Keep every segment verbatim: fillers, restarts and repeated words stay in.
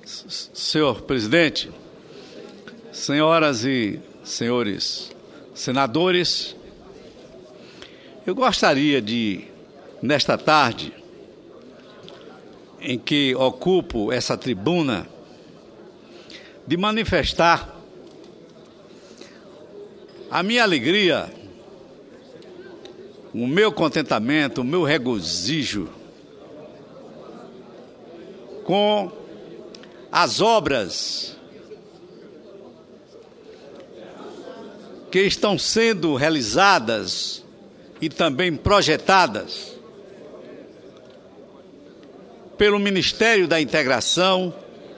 Senhor presidente, senhoras e senhores senadores, eu gostaria de, nesta tarde, em que ocupo essa tribuna, de manifestar a minha alegria, o meu contentamento, o meu regozijo com as obras que estão sendo realizadas e também projetadas pelo Ministério da Integração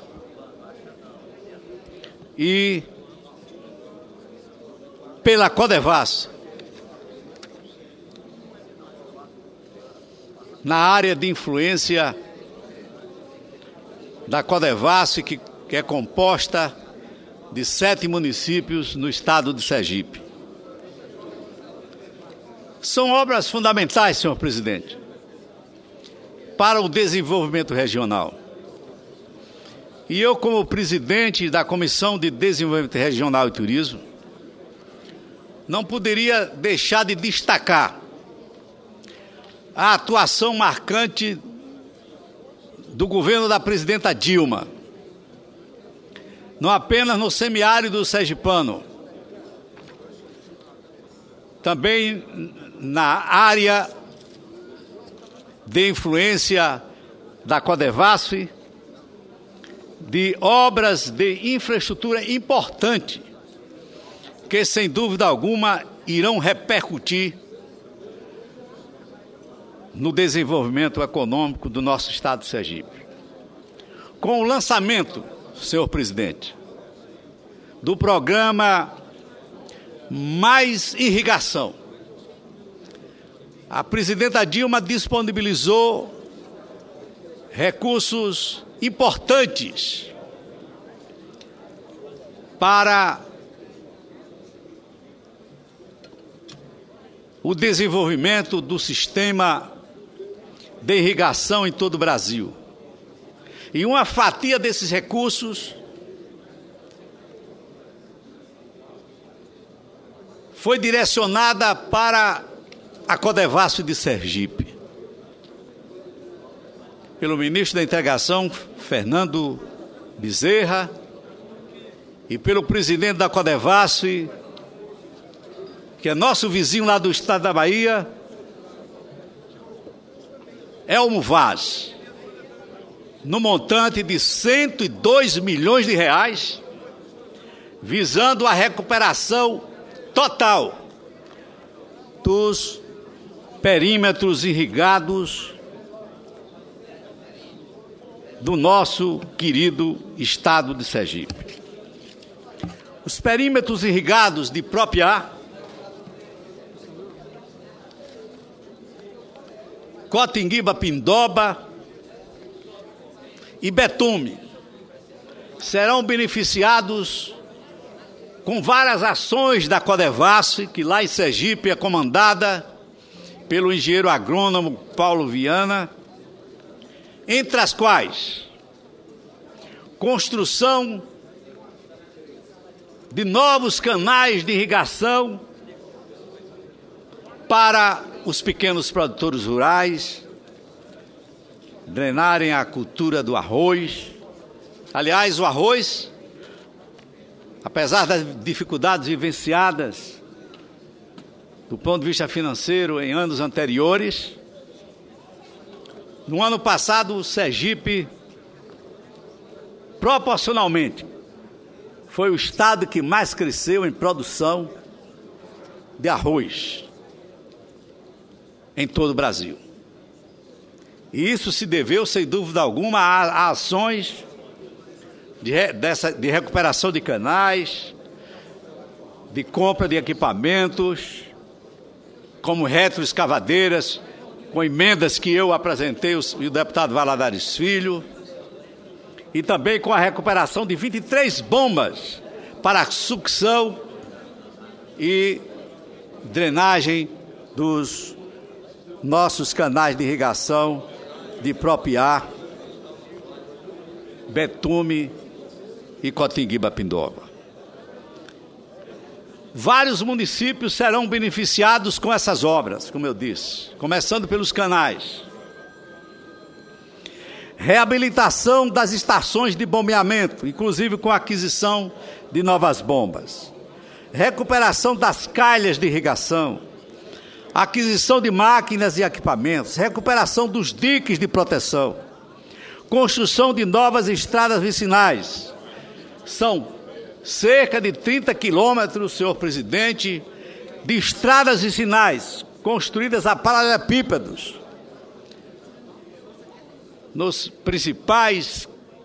e pela Codevasf, na área de influência da Codevasf, que, que é composta de sete municípios no estado de Sergipe. São obras fundamentais, senhor presidente, para o desenvolvimento regional. E eu, como presidente da Comissão de Desenvolvimento Regional e Turismo, não poderia deixar de destacar a atuação marcante do governo da presidenta Dilma, não apenas no semiárido sergipano, também na área de influência da Codevasf, de obras de infraestrutura importante, que sem dúvida alguma irão repercutir no desenvolvimento econômico do nosso estado de Sergipe. Com o lançamento, senhor presidente, do programa Mais Irrigação, a presidenta Dilma disponibilizou recursos importantes para o desenvolvimento do sistema de irrigação em todo o Brasil. E uma fatia desses recursos foi direcionada para a Codevasf de Sergipe, pelo ministro da Integração, Fernando Bezerra, e pelo presidente da Codevasf, que é nosso vizinho lá do estado da Bahia, Elmo Vaz, no montante de cento e dois milhões de reais, visando a recuperação total dos perímetros irrigados do nosso querido estado de Sergipe. Os perímetros irrigados de Propiá, Cotinguiba, Pindoba e Betume serão beneficiados com várias ações da Codevasf, que lá em Sergipe é comandada pelo engenheiro agrônomo Paulo Viana, entre as quais construção de novos canais de irrigação para os pequenos produtores rurais drenarem a cultura do arroz. Aliás, o arroz, apesar das dificuldades vivenciadas do ponto de vista financeiro em anos anteriores, no ano passado o Sergipe, proporcionalmente, foi o estado que mais cresceu em produção de arroz em todo o Brasil. E isso se deveu, sem dúvida alguma, a, a ações de, re, dessa, de recuperação de canais, de compra de equipamentos, como retroescavadeiras, com emendas que eu apresentei os, e o deputado Valadares Filho, e também com a recuperação de vinte e três bombas para sucção e drenagem dos nossos canais de irrigação de Propiá, Betume e Cotinguiba-Pindoba. Vários municípios serão beneficiados com essas obras, como eu disse, começando pelos canais. Reabilitação das estações de bombeamento, inclusive com a aquisição de novas bombas. Recuperação das calhas de irrigação. Aquisição de máquinas e equipamentos. Recuperação dos diques de proteção. Construção de novas estradas vicinais. São cerca de trinta quilômetros, senhor presidente, de estradas vicinais construídas a paralelepípedos nos principais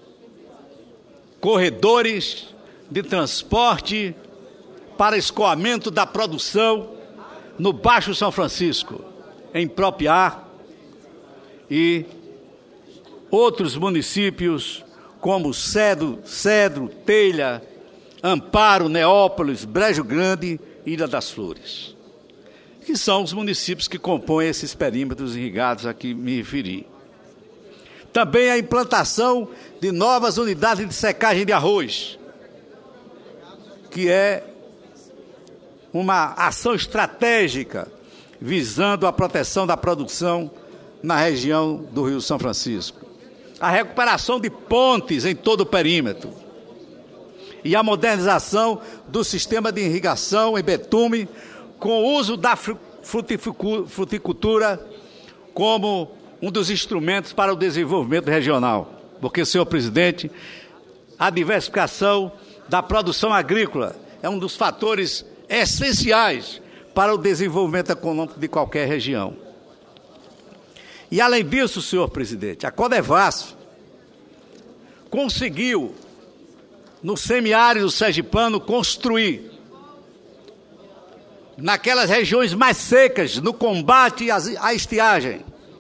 corredores de transporte para escoamento da produção no Baixo São Francisco, em Propiá e outros municípios como Cedro, Cedro, Telha, Amparo, Neópolis, Brejo Grande e Ilha das Flores, que são os municípios que compõem esses perímetros irrigados a que me referi. Também a implantação de novas unidades de secagem de arroz, que é uma ação estratégica visando a proteção da produção na região do Rio São Francisco. A recuperação de pontes em todo o perímetro e a modernização do sistema de irrigação em betume com o uso da fruticultura como um dos instrumentos para o desenvolvimento regional. Porque, senhor presidente, a diversificação da produção agrícola é um dos fatores essenciais para o desenvolvimento econômico de qualquer região. E, além disso, senhor presidente, a Codevasf conseguiu, no semiárido sergipano, construir, naquelas regiões mais secas, no combate à estiagem,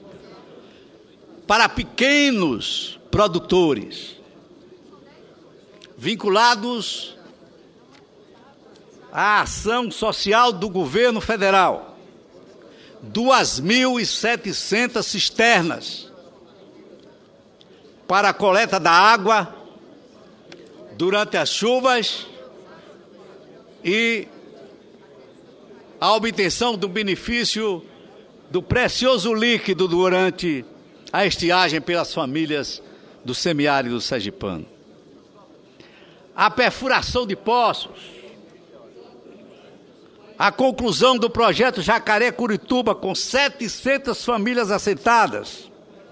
para pequenos produtores, vinculados à ação social do governo federal, duas mil e setecentas cisternas para a coleta da água durante as chuvas e a obtenção do benefício do precioso líquido durante a estiagem pelas famílias do semiárido sergipano. A perfuração de poços, a conclusão do projeto Jacaré-Curituba com setecentas famílias assentadas.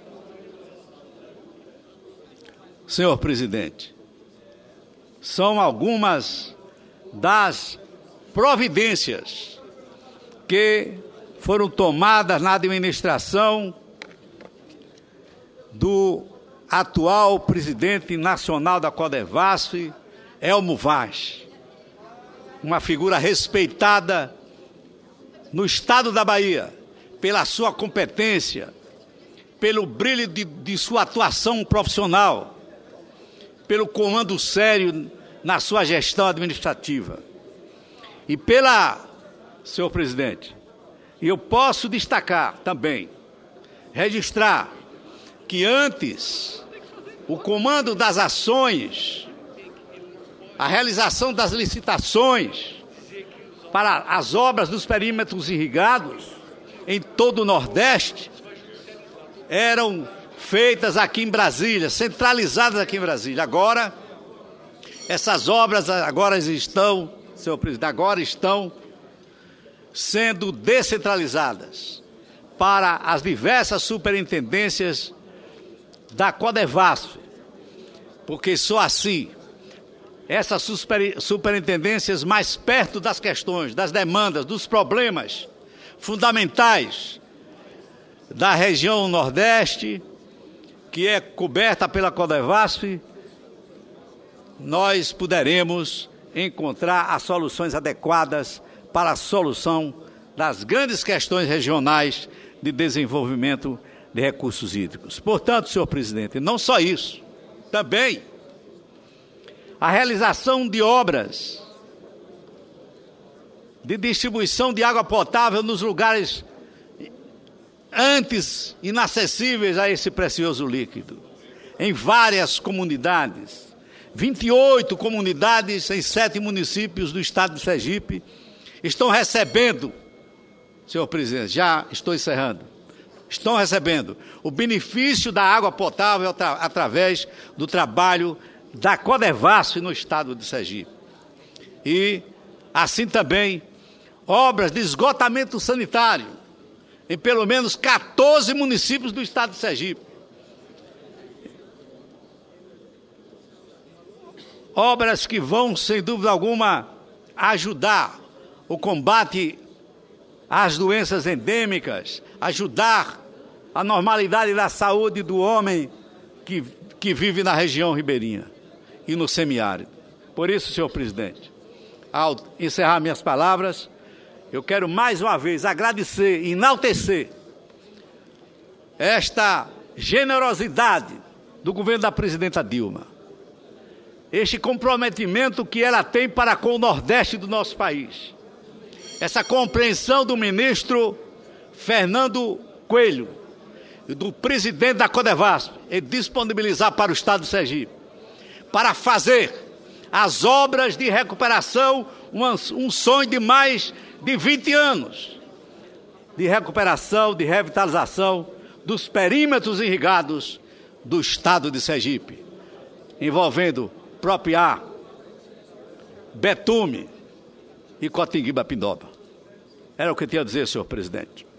Senhor presidente, são algumas das providências que foram tomadas na administração do atual presidente nacional da Codevasf, Elmo Vaz, uma figura respeitada no estado da Bahia pela sua competência, pelo brilho de, de sua atuação profissional, pelo comando sério na sua gestão administrativa. E pela, senhor presidente, eu posso destacar também, registrar, que antes o comando das ações, a realização das licitações para as obras dos perímetros irrigados em todo o Nordeste eram feitas aqui em Brasília, centralizadas aqui em Brasília. Agora, essas obras agora estão, senhor presidente, agora estão sendo descentralizadas para as diversas superintendências da Codevasf, porque só assim essas super, superintendências mais perto das questões, das demandas, dos problemas fundamentais da região Nordeste, que é coberta pela Codevasf, nós poderemos encontrar as soluções adequadas para a solução das grandes questões regionais de desenvolvimento de recursos hídricos. Portanto, senhor presidente, não só isso, também a realização de obras de distribuição de água potável nos lugares antes inacessíveis a esse precioso líquido, em várias comunidades. vinte e oito comunidades em sete municípios do estado de Sergipe estão recebendo, senhor presidente, já estou encerrando, estão recebendo o benefício da água potável atra- através do trabalho da Codevasf no estado de Sergipe. E, assim também, obras de esgotamento sanitário em pelo menos quatorze municípios do estado de Sergipe. Obras que vão, sem dúvida alguma, ajudar o combate às doenças endêmicas, ajudar a normalidade da saúde do homem que, que vive na região ribeirinha e no semiárido. Por isso, senhor presidente, ao encerrar minhas palavras, eu quero mais uma vez agradecer e enaltecer esta generosidade do governo da presidenta Dilma, este comprometimento que ela tem para com o Nordeste do nosso país, essa compreensão do ministro Fernando Coelho e do presidente da Codevasf em disponibilizar para o estado de Sergipe, para fazer as obras de recuperação, um sonho de mais de vinte anos, de recuperação, de revitalização dos perímetros irrigados do estado de Sergipe, envolvendo Propiá, Betume e Cotinguiba-Pindoba. Era o que eu tinha a dizer, senhor presidente.